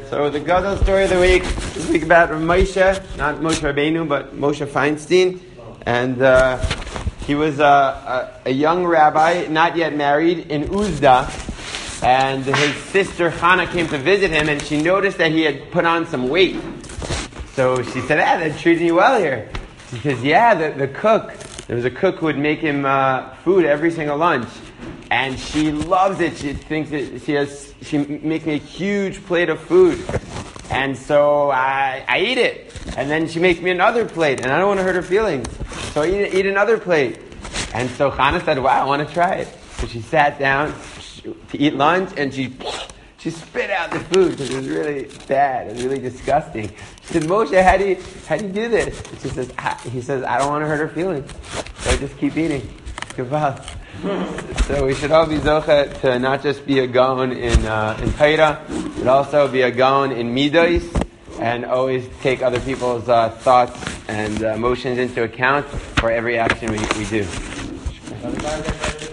So the Gadol story of the week is week about Moshe, not Moshe Rabbeinu, but Moshe Feinstein, and he was a young rabbi, not yet married, in Uzda, and his sister Hannah came to visit him, and she noticed that he had put on some weight. So she said, they're treating you well here. She says, the cook, there was a cook who would make him food every single lunch. And she loves it. She thinks that she makes me a huge plate of food. And so I eat it. And then she makes me another plate. And I don't want to hurt her feelings. So I eat another plate. And so Hannah said, wow, I want to try it. So she sat down to eat lunch and she spit out the food because it was really bad. It was really disgusting. She said, Moshe, how do you do this? And he says, I don't want to hurt her feelings. So I just keep eating. Goodbye. So we should all be zocha to not just be a gaon in Torah, but also be a gaon in midos, and always take other people's thoughts and emotions into account for every action we do.